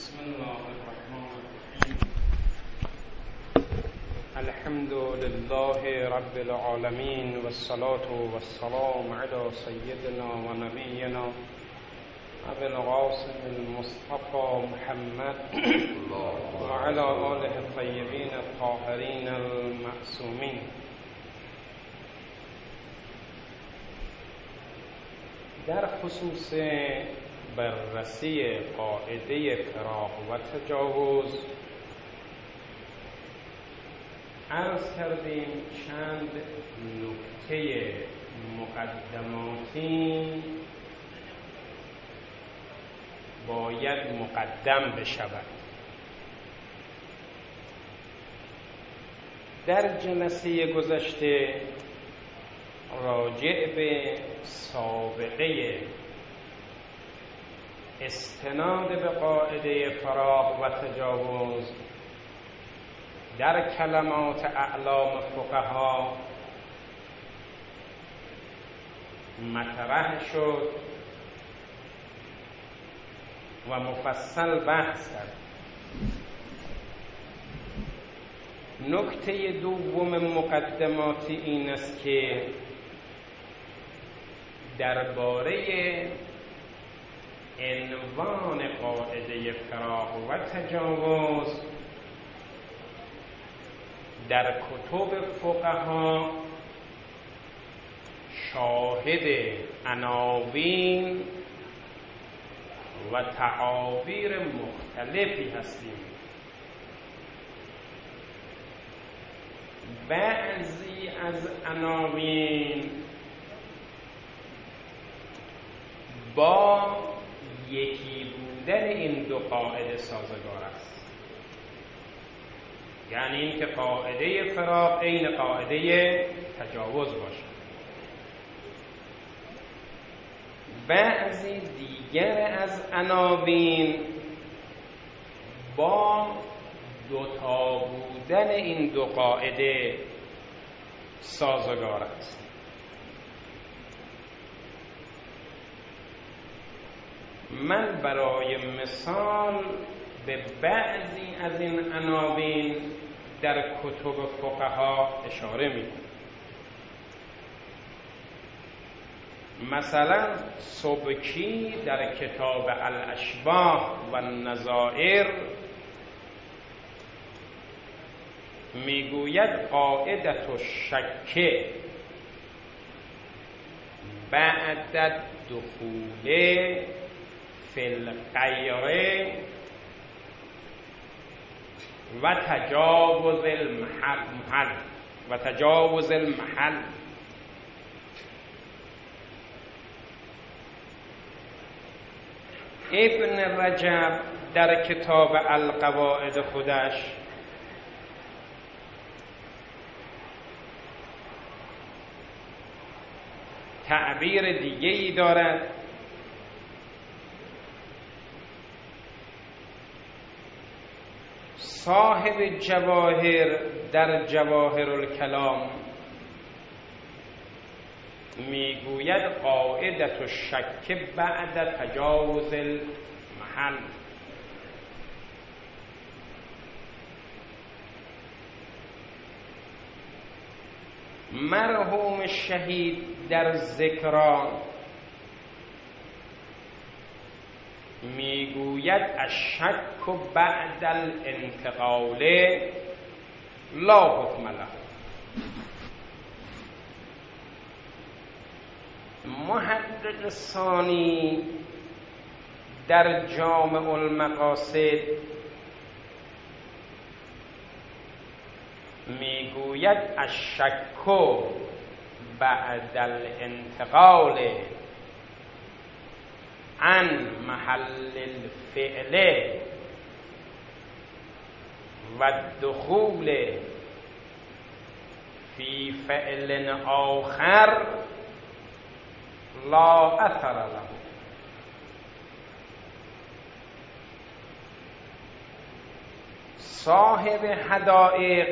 بسم الله الرحمن الرحیم. الحمد لله رب العالمین والصلاة والسلام علی سیدنا و نبینا ابی القاسم المصطفى محمد و علی آله الطیبین الطاهرین المعصومین. در خصوص بررسی قاعده فراق و تجاوز عرض کردیم چند نکته مقدماتی باید مقدم بشود. در جلسه گذشته راجع به سابقه استناد به قاعده فراق و تجاوز در کلمات اعلام فقها مطرح شد و مفصل بحث کرد. نکته دوم مقدماتی این است که درباره عنوان قاعده فراق و تجاوز در کتب فقها شاهد عناوین و تعابیر مختلفی هستیم. بعضی از عناوین با یکی بودن این دو قاعده سازگار است، یعنی این که قاعده فراق عین قاعده تجاوز باشد. بعضی دیگر از عناوین با دوتا بودن این دو قاعده سازگار است. من برای مثال به بعضی از این عناوین در کتب فقها اشاره می‌کنم. مثلا سبکی در کتاب الاشباح و النظائر میگوید قاعدة الشک بعد الدخول فی الغیر و تجاوز المحل. ابن رجب در کتاب القواعد خودش تعبیر دیگه‌ای دارد. صاحب جواهر در جواهر الکلام میگوید قاعدة الشک بعد تجاوز المحل. مرحوم شهید در ذکران میگوید الشک بعد الانتقال لا حکم له. محقق ثانی در جامع المقاصد میگوید الشک بعد الانتقال عن محل الفعل و الدخول فی فعل آخر لا اثر له. صاحب حدائق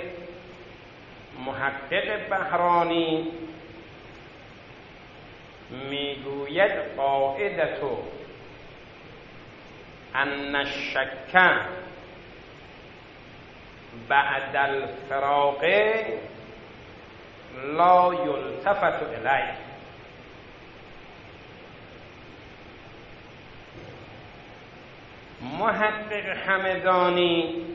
محقق بهرانی میگوید قاعدة ان الشک بعد الفراق لا یلتفت الیه. محقق همدانی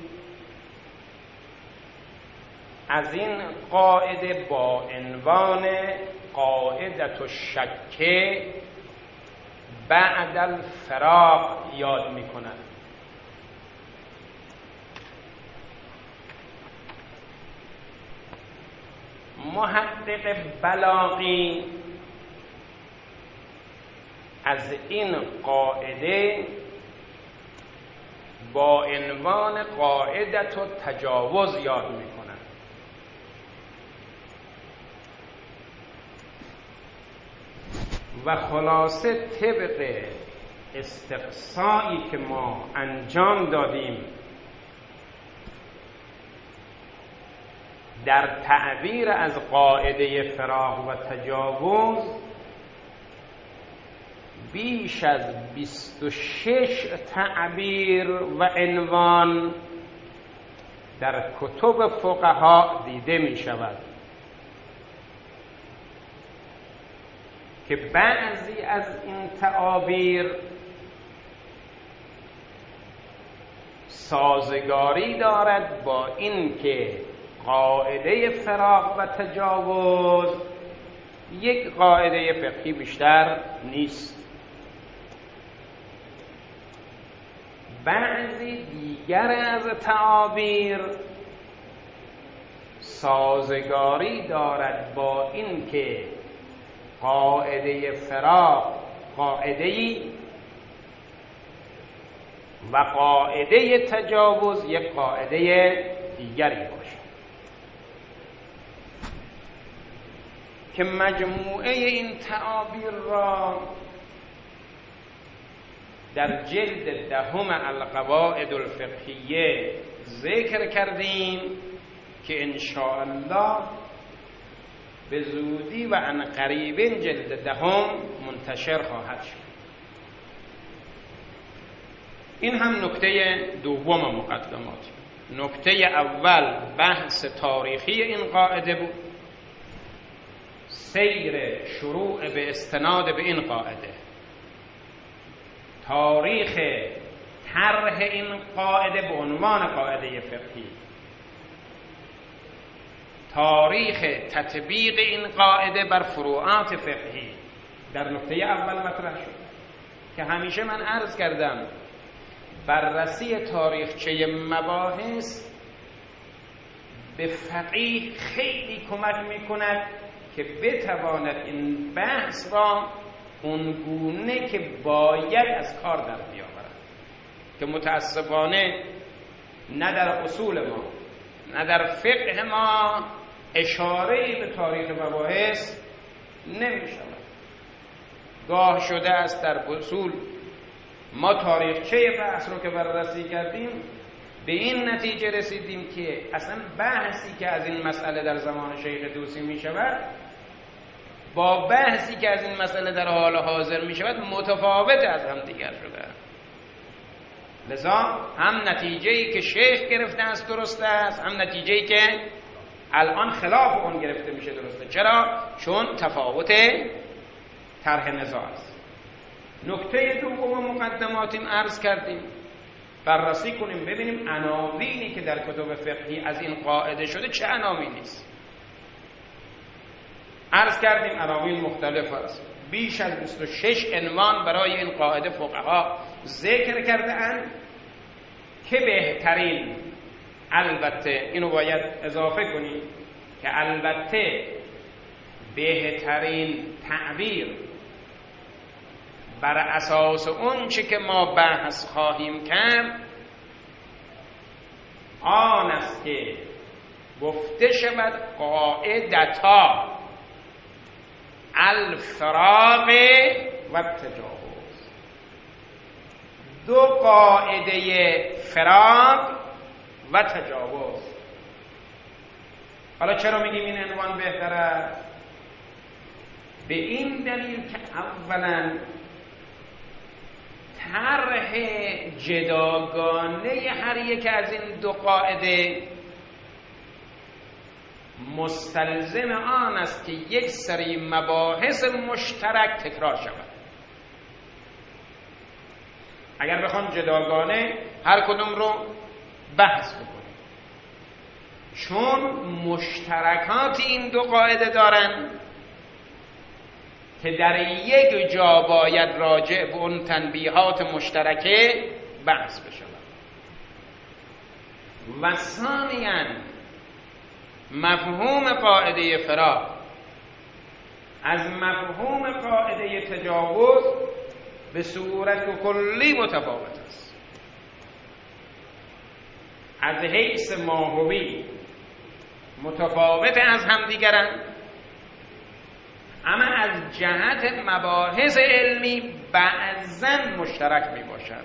از این قاعده با عنوان قاعدة الشک بعد الفراق یاد می کند. محقق بلاغی از این قاعده با عنوان قاعدة التجاوز یاد می کند. و خلاصه طبق استقصایی که ما انجام دادیم در تعبیر از قاعده فراق و تجاوز، بیش از 26 تعبیر و عنوان در کتب فقها دیده می شود که بعضی از این تعابیر سازگاری دارد با این که قاعده فراق و تجاوز یک قاعده فقهی بیشتر نیست. بعضی دیگر از تعابیر سازگاری دارد با این که قاعده فراق قاعده‌ای و قاعده تجاوز یک قاعده دیگری باشه که مجموعه این تعابیر را در جلد 10 القواعد الفقهیه ذکر کردیم که ان شاء الله به زودی و عن قریب جلد 10 منتشر خواهد شد. این هم نکته دوم مقدمات. نکته اول بحث تاریخی این قاعده بود، سیر شروع به استناد به این قاعده، تاریخ طرح این قاعده به عنوان قاعده فقهی، تاریخ تطبیق این قاعده بر فروعات فقهی در نکته اول مطرح شد که همیشه من عرض کردم بررسی تاریخچه مباحث به فقیه خیلی کمک میکند که بتواند این بحث را اونگونه که باید از کار در بیاورد که متاسفانه نه در اصول ما نه در فقه ما اشاره‌ای به تاریخ مباحث نمی شود. گاه شده است در اصول ما تاریخچه بحث رو که بررسی کردیم به این نتیجه رسیدیم که اصلا بحثی که از این مسئله در زمان شیخ طوسی می شود با بحثی که از این مسئله در حال حاضر می شود متفاوت از هم دیگر شده. لذا هم نتیجه‌ای که شیخ گرفته است درست است، هم نتیجه‌ای که الان خلاف اون گرفته میشه درسته. چرا؟ چون تفاوت طرح نزاع است. نکته دوم مقدماتیم عرض کردیم، بررسی کنیم ببینیم عناوینی که در کتب فقهی از این قاعده شده چه عناوینی است. عرض کردیم عناوین مختلف است، بیش از 26 عنوان برای این قاعده فقها ذکر کرده اند که بهترین، البته اینو باید اضافه کنیم که البته بهترین تعبیر بر اساس اون چه که ما بحث خواهیم کرد آن است که گفته شود قاعدتا الفراق و تجاوز. دو قاعده فراق و تجاوز. حالا چرا میگیم این عنوان بهتره؟ به این دلیل که اولا طرح جداگانه هر یک از این دو قاعده مستلزم آن است که یک سری مباحث مشترک تکرار شود. اگر بخوام جداگانه هر کدوم رو بحث بکنیم، چون مشترکات این دو قاعده دارن که در یک جا باید راجع به اون تنبیهات مشترکه بحث بشود. و ثانیاً مفهوم قاعده فراق از مفهوم قاعده تجاوز به صورت کلی متفاوت است. از حیث ماهوی متفاوت از همدیگرند، اما از جهت مباحث علمی بعضاً مشترک می باشد.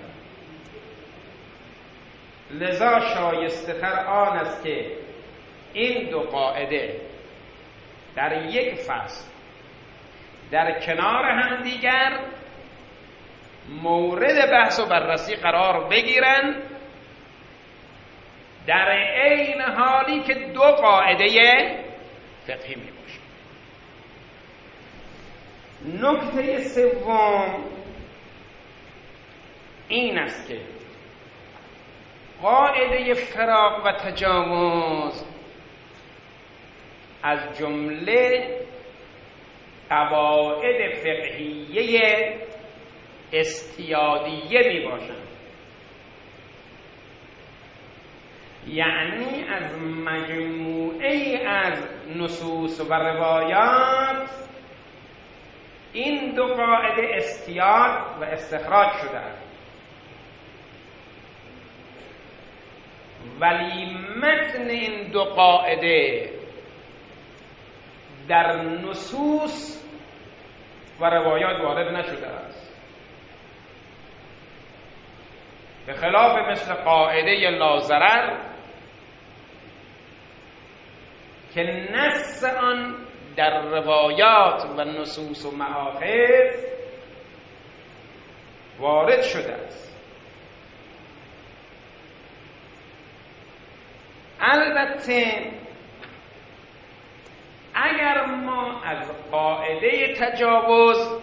لذا شایسته تر آن است که این دو قاعده در یک فصل در کنار هم دیگر مورد بحث و بررسی قرار بگیرند، در عین حالی که دو قاعده فقهی می باشند. نکته سوم این است که قاعده فراق و تجاوز از جمله قواعد فقهیه استیادیه می باشند، یعنی از مجموعه از نصوص و روایات این دو قاعده استیاد و استخراج شده است. ولی متن این دو قاعده در نصوص و روایات وارد نشده است، به خلاف مثل قاعده لاضرر که نص آن در روایات و نصوص و مآخذ وارد شده است. البته اگر ما از قاعده تجاوز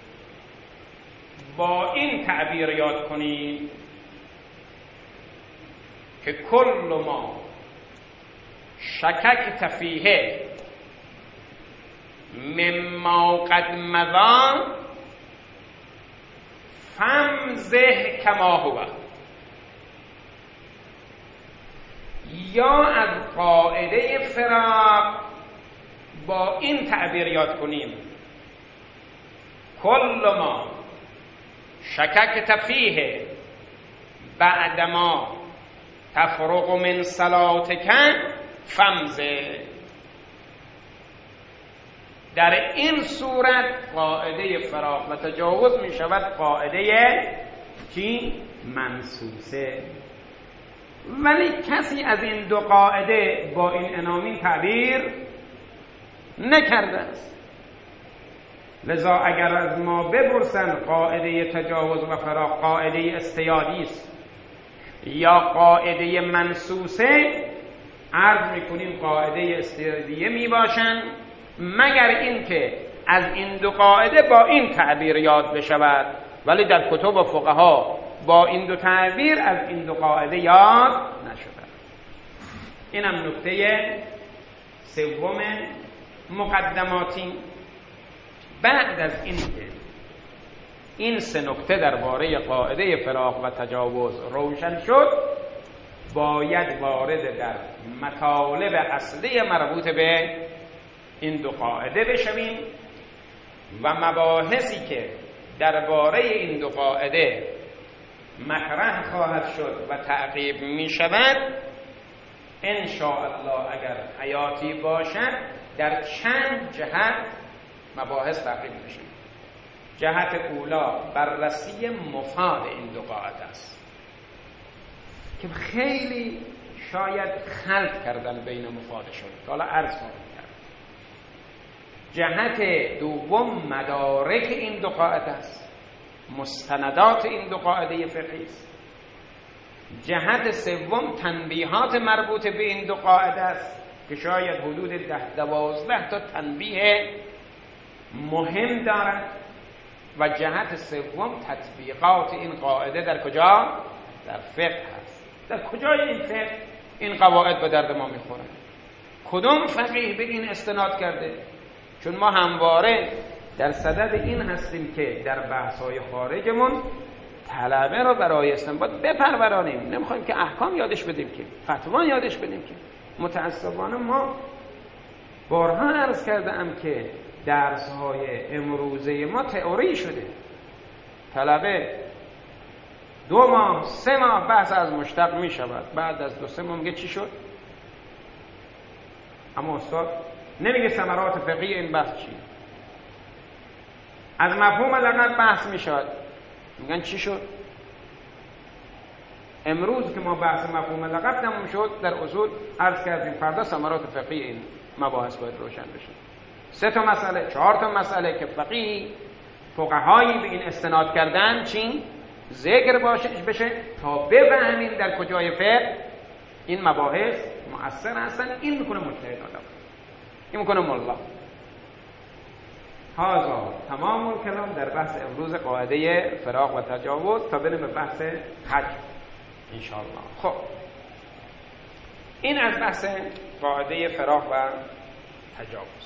با این تعبیر یاد کنیم که کل ما شکک فیه مما قد مضی فامزح کما هو، یا از قاعده فراق با این تعبیر یاد کنیم کل ما شکک فیه بعدما تفرق من صلاتک فامزح. در این صورت قاعده فراق و تجاوز می شود قاعده چی؟ منصوصه. ولی کسی از این دو قاعده با این عناوین تعبیر نکرده است. لذا اگر از ما بپرسند قاعده تجاوز و فراق قاعده استیادی است یا قاعده منصوصه، عرض میکنیم قاعده استیادیه می باشند، مگر اینکه از این دو قاعده با این تعبیر یاد بشود. ولی در کتب فقها با این دو تعبیر از این دو قاعده یاد نشده. اینم نکته سوم مقدماتی. بعد از این که این سه نکته درباره قاعده فراق و تجاوز روشن شد، باید وارد در مطالب اصلی مربوط به این دو قاعده بشویم و مباحثی که درباره این دو قاعده مطرح خواهد شد و تعقیب می شود ان شاء الله اگر حیاتی باشد در چند جهت مباحث تعقیب میشه. جهت اولا بررسی مفاد این دو قاعده است که خیلی شاید خلط کردن بین مفادشون، حالا عرض خواهم کرد. جهت دوم مدارک این دو قاعده است مستندات این دو قاعده فقهی است. جهت سوم تنبیهات مربوط به این دو قاعده است که شاید حدود 10-12 تا تنبیه مهم دارد و جهت سوم تطبیقات این قاعده در کجا؟ در فقه هست. در کجای این فقه این قواعد به درد ما میخورند؟ کدوم فقیه به این استناد کرده؟ چون ما همواره در صدد این هستیم که در بحث‌های خارجمون طلبه رو برای استنباط بپرورانیم، نمیخوایم که احکام یادش بدیم که فتوا یادش بدیم که. متاسفانه ما بارها عرض کردم که درس‌های امروزه ما تئوری شده. طلبه 2 ماه 3 ماه بحث از مشتق می شود، بعد از 2-3 ماه میگه چی شد؟ اما استاد نمیگه ثمرات فقهی این بحث چیه. از مفهوم لغت بحث می شود، میگن چی شد؟ امروز که ما بحث مفهوم لغت تموم شد، در اصول عرض کردیم فردا ثمرات فقهی این مباحث باید روشن بشه. 3 تا مسئله 4 تا مسئله که فقهایی به این استناد کردن چین ذکر بشه تا بفهمیم در کجای فقه این مباحث مؤثر هستن. این میکنه مجتهد آدم، این میکنه ملا. هذا تمام الکلام در بحث امروز قاعده فراق و تجاوز. تا بریم به بحث حج ان شاء الله. خب این از بحث قاعده فراق و تجاوز.